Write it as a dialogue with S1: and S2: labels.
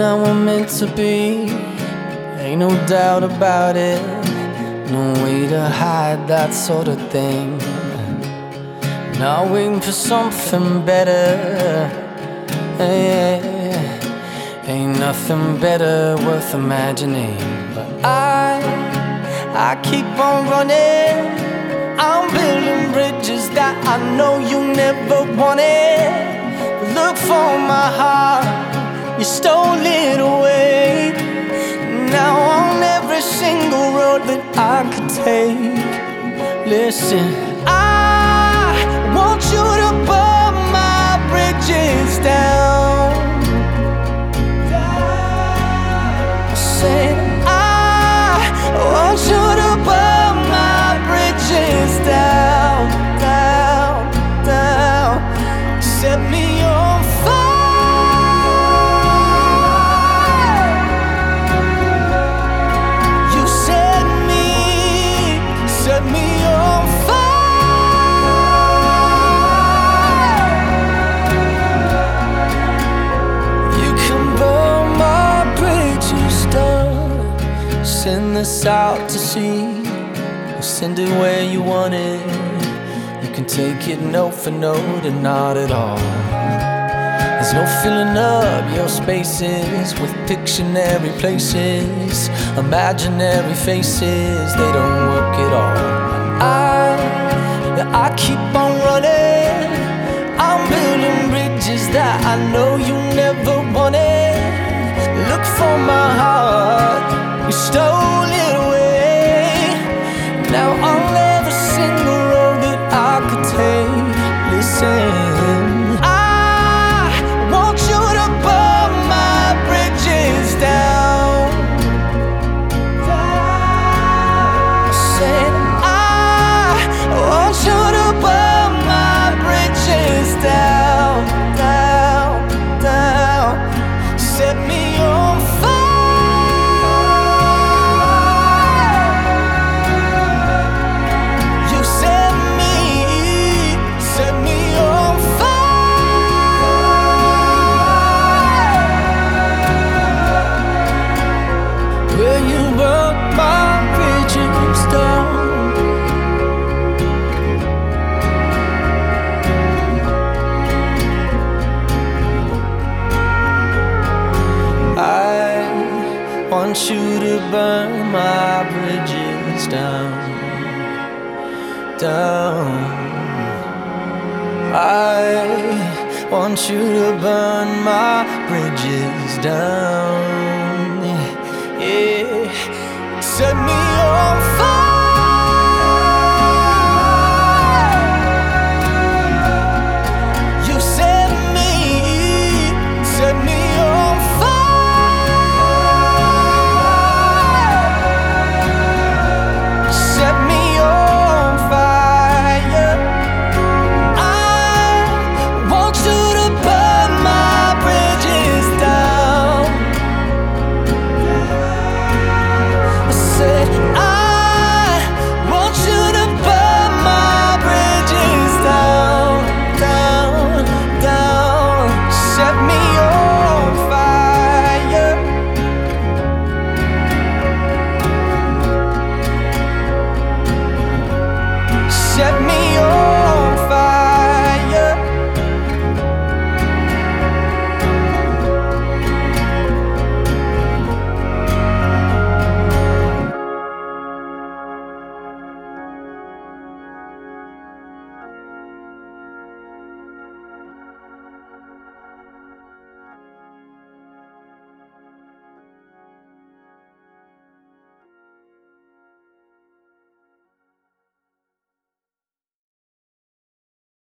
S1: how we're meant to be, ain't no doubt about it. No way to hide that sort of thing. Not waiting for something better. Ain't nothing better worth imagining. But I keep on running. I'm building bridges that I know you never wanted. But look for my heart, you stole it away. Now on every single road that I could take, listen, I want you to burn my bridges down. Say, I want you to burn my bridges down, down, down. Set me on fire. You set me on fire. You can burn my bridges down. Send this out to sea, send it where you want it. You can take it note for note and not at all. There's no filling up your spaces with Pictionary places, imaginary faces, they don't work at all. I keep on running. I'm building bridges that I know you never wanted. Look for my heart, you stole it away. Now on every single road that I could take, listen, I want you to burn my bridges down. Say, I want you to burn my bridges down, down, down. Set me on fire. You set me on fire. Will you burn my bridges down? I want you to burn my bridges down, down. I want you to burn my bridges down. Yeah, set me